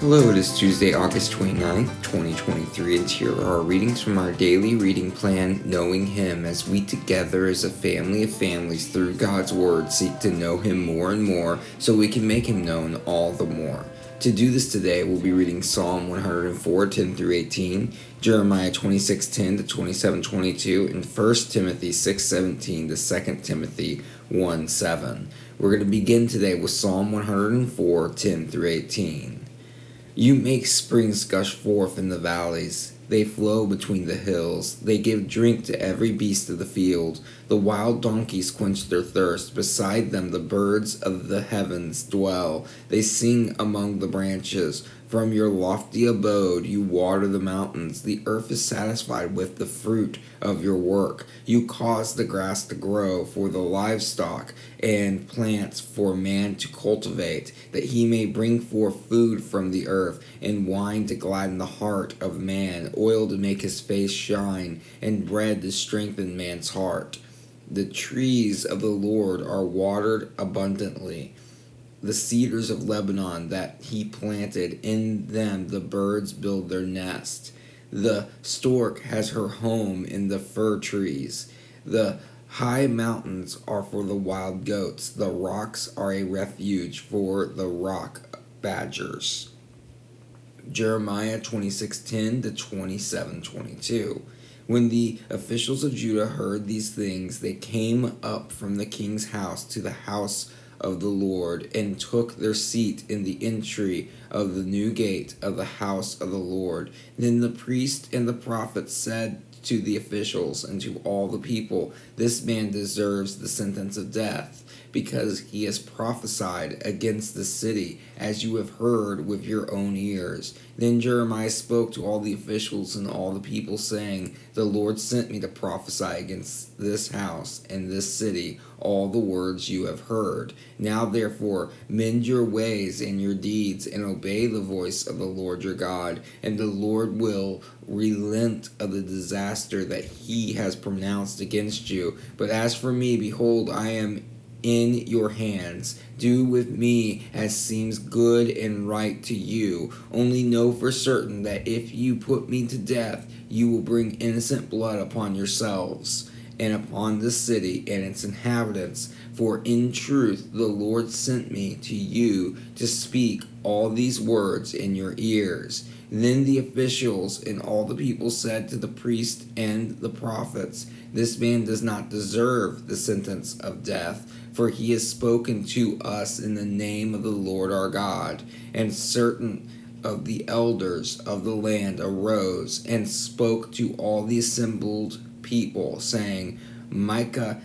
Hello, it is Tuesday, August 29th, 2023, and here are our readings from our daily reading plan, Knowing Him, as we together as a family of families through God's Word seek to know Him more and more so we can make Him known all the more. To do this today, we'll be reading Psalm 104, 10 through 18, Jeremiah 26, 10 to 27, 22, and 1 Timothy 6, 17 to 2 Timothy 1, 7. We're going to begin today with Psalm 104, 10 through 18. You make springs gush forth in the valleys. They flow between the hills. They give drink to every beast of the field. The wild donkeys quench their thirst. Beside them the birds of the heavens dwell. They sing among the branches. From your lofty abode you water the mountains. The earth is satisfied with the fruit of your work. You cause the grass to grow for the livestock and plants for man to cultivate, that he may bring forth food from the earth, and wine to gladden the heart of man, oil to make his face shine, and bread to strengthen man's heart. The trees of the Lord are watered abundantly, the cedars of Lebanon that he planted, in them the birds build their nest. The stork has her home in the fir trees. The high mountains are for the wild goats. The rocks are a refuge for the rock badgers. Jeremiah 26:10 to 27:22. When the officials of Judah heard these things, they came up from the king's house to the house of the Lord, and took their seat in the entry of the new gate of the house of the Lord. Then the priest and the prophet said to the officials and to all the people, "This man deserves the sentence of death, because he has prophesied against the city, as you have heard with your own ears." Then Jeremiah spoke to all the officials and all the people, saying, "The Lord sent me to prophesy against this house and this city all the words you have heard. Now therefore mend your ways and your deeds, and obey the voice of the Lord your God, and the Lord will relent of the disaster that he has pronounced against you. But as for me, behold, I am in your hands. Do with me as seems good and right to you. Only know for certain that if you put me to death, you will bring innocent blood upon yourselves and upon this city and its inhabitants. For in truth the Lord sent me to you to speak all these words in your ears." Then the officials and all the people said to the priest and the prophets, "This man does not deserve the sentence of death, for he has spoken to us in the name of the Lord our God." And certain of the elders of the land arose and spoke to all the assembled people, saying, "Micah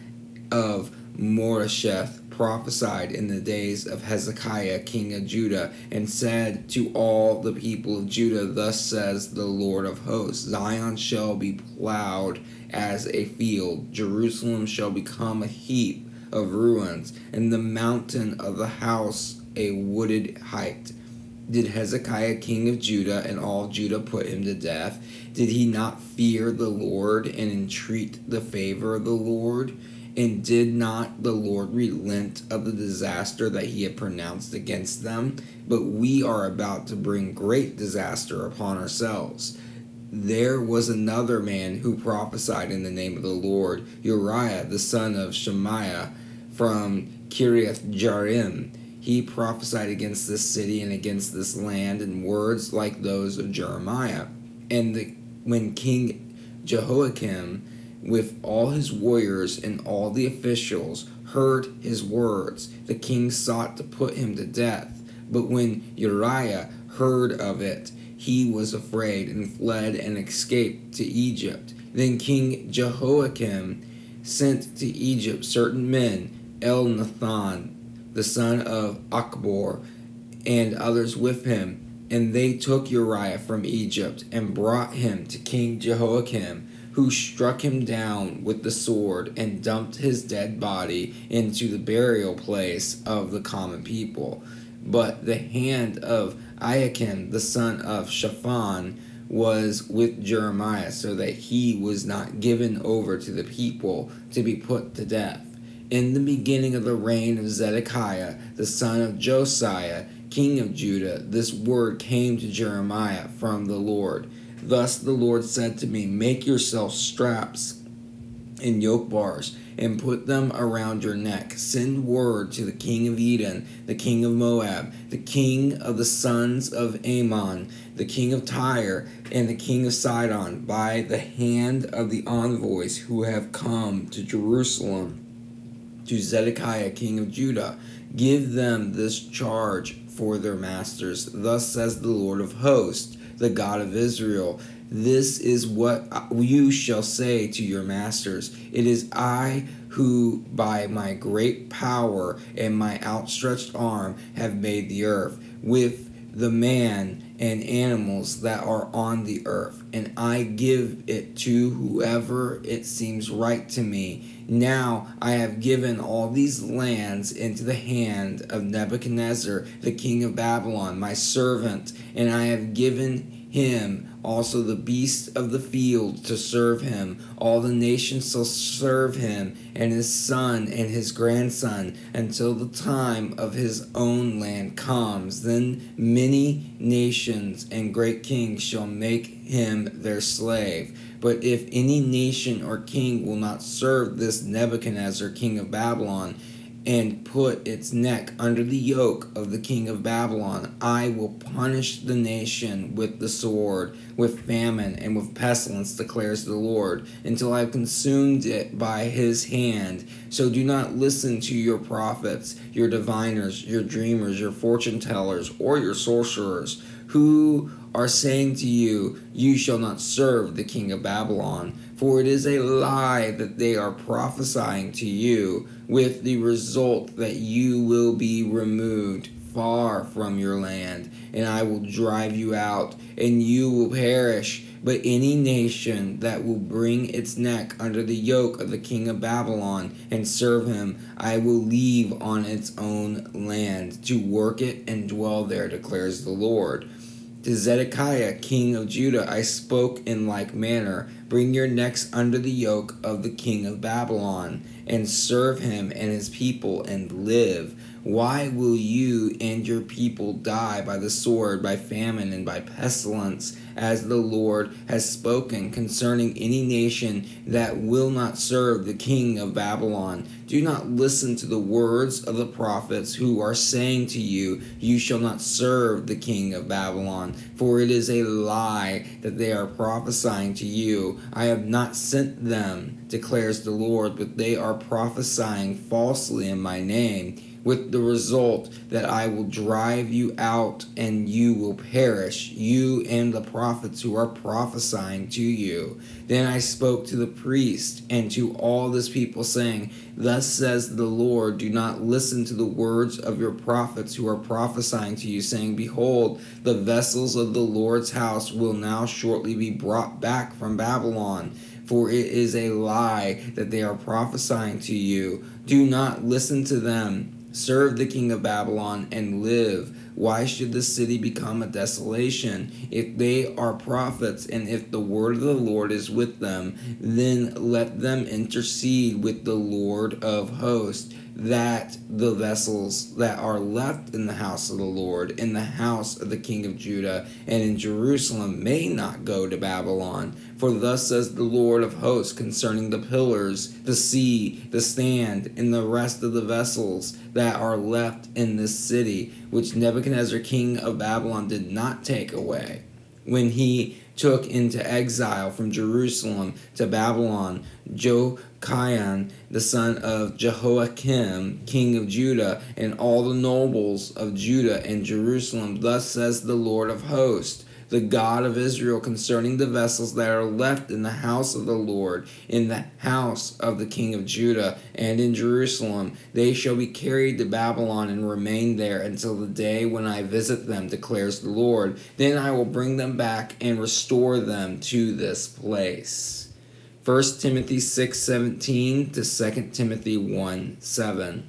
of Moresheth prophesied in the days of Hezekiah king of Judah, and said to all the people of Judah, Thus says the Lord of hosts, Zion shall be plowed as a field, Jerusalem shall become a heap of ruins, and the mountain of the house a wooded height." Did Hezekiah king of Judah and all Judah put him to death? Did he not fear the Lord and entreat the favor of the Lord? And did not the Lord relent of the disaster that he had pronounced against them? But we are about to bring great disaster upon ourselves. There was another man who prophesied in the name of the Lord, Uriah the son of Shemaiah from Kiriath Jearim. He prophesied against this city and against this land in words like those of Jeremiah. And when King Jehoiakim, with all his warriors and all the officials, heard his words, the king sought to put him to death. But when Uriah heard of it, he was afraid and fled and escaped to Egypt. Then King Jehoiakim sent to Egypt certain men, Elnathan, the son of Achbor, and others with him, and they took Uriah from Egypt and brought him to King Jehoiakim, who struck him down with the sword and dumped his dead body into the burial place of the common people. But the hand of Iakim, the son of Shaphan, was with Jeremiah, so that he was not given over to the people to be put to death. In the beginning of the reign of Zedekiah, the son of Josiah, king of Judah, this word came to Jeremiah from the Lord. Thus the Lord said to me, make yourself straps and yoke bars, and put them around your neck. Send word to the king of Edom, the king of Moab, the king of the sons of Ammon, the king of Tyre, and the king of Sidon, by the hand of the envoys who have come to Jerusalem, to Zedekiah king of Judah. Give them this charge for their masters. Thus says the Lord of hosts, the God of Israel, this is what you shall say to your masters. It is I who by my great power and my outstretched arm have made the earth, with the man and animals that are on the earth, and I give it to whoever it seems right to me. Now I have given all these lands into the hand of Nebuchadnezzar, the king of Babylon, my servant, and I have given him also the beasts of the field to serve him. All the nations shall serve him, and his son and his grandson, until the time of his own land comes. Then many nations and great kings shall make him their slave. But if any nation or king will not serve this Nebuchadnezzar, king of Babylon, and put its neck under the yoke of the king of Babylon, I will punish the nation with the sword, with famine, and with pestilence, declares the Lord, until I have consumed it by his hand. So do not listen to your prophets, your diviners, your dreamers, your fortune tellers, or your sorcerers, who are saying to you, you shall not serve the king of Babylon. For it is a lie that they are prophesying to you, with the result that you will be removed far from your land, and I will drive you out, and you will perish. But any nation that will bring its neck under the yoke of the king of Babylon and serve him, I will leave on its own land to work it and dwell there, declares the Lord. To Zedekiah, king of Judah, I spoke in like manner. Bring your necks under the yoke of the king of Babylon, and serve him and his people, and live. Why will you and your people die by the sword, by famine, and by pestilence, as the Lord has spoken concerning any nation that will not serve the king of Babylon? Do not listen to the words of the prophets who are saying to you, you shall not serve the king of Babylon, for it is a lie that they are prophesying to you. I have not sent them, declares the Lord, but they are prophesying falsely in my name, with the result that I will drive you out and you will perish, you and the prophets who are prophesying to you. Then I spoke to the priest and to all this people, saying, thus says the Lord, do not listen to the words of your prophets who are prophesying to you, saying, behold, the vessels of the Lord's house will now shortly be brought back from Babylon. For it is a lie that they are prophesying to you. Do not listen to them. Serve the king of Babylon and live. Why should the city become a desolation? If they are prophets, and if the word of the Lord is with them, then let them intercede with the Lord of hosts, that the vessels that are left in the house of the Lord, in the house of the king of Judah, and in Jerusalem may not go to Babylon. For thus says the Lord of hosts concerning the pillars, the sea, the stand, and the rest of the vessels that are left in this city, which Nebuchadnezzar king of Babylon did not take away, when he took into exile from Jerusalem to Babylon Jochian, the son of Jehoiakim, king of Judah, and all the nobles of Judah and Jerusalem. Thus says the Lord of hosts, the God of Israel, concerning the vessels that are left in the house of the Lord, in the house of the king of Judah, and in Jerusalem. They shall be carried to Babylon and remain there until the day when I visit them, declares the Lord. Then I will bring them back and restore them to this place. 1 Timothy 6:17 to 2 Timothy 1:7.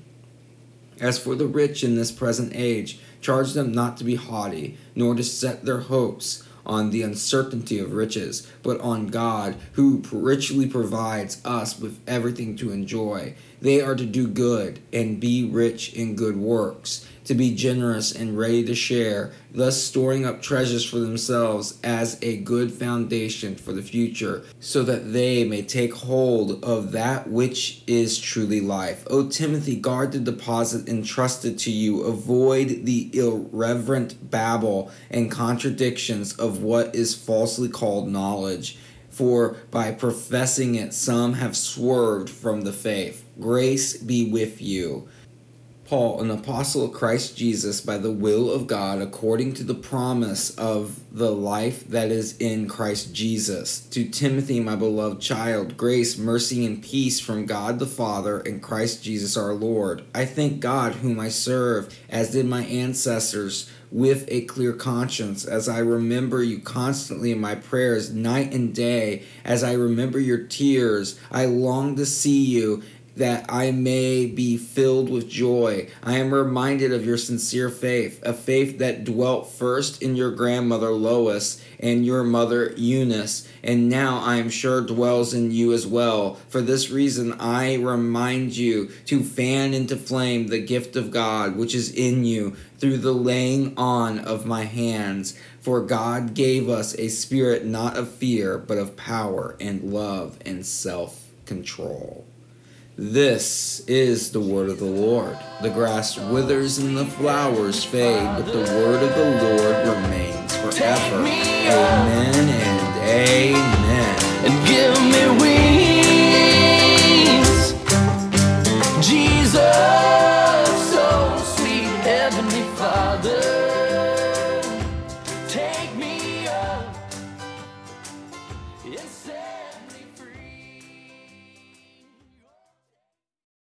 As for the rich in this present age, charge them not to be haughty, nor to set their hopes on the uncertainty of riches, but on God, who richly provides us with everything to enjoy. They are to do good and be rich in good works, to be generous and ready to share, thus storing up treasures for themselves as a good foundation for the future, so that they may take hold of that which is truly life. O Timothy, guard the deposit entrusted to you. Avoid the irreverent babble and contradictions of what is falsely called knowledge, for by professing it some have swerved from the faith. Grace be with you. Paul, an apostle of Christ Jesus, by the will of God, according to the promise of the life that is in Christ Jesus. To Timothy, my beloved child, grace, mercy, and peace from God the Father and Christ Jesus our Lord. I thank God, whom I serve, as did my ancestors, with a clear conscience, as I remember you constantly in my prayers night and day. As I remember your tears, I long to see you, that I may be filled with joy. I am reminded of your sincere faith, a faith that dwelt first in your grandmother Lois and your mother Eunice, and now I am sure dwells in you as well. For this reason I remind you to fan into flame the gift of God which is in you through the laying on of my hands. For God gave us a spirit not of fear, but of power and love and self-control. This is the word of the Lord. The grass withers and the flowers fade, but the word of the Lord remains forever. Amen and amen. And give me wings.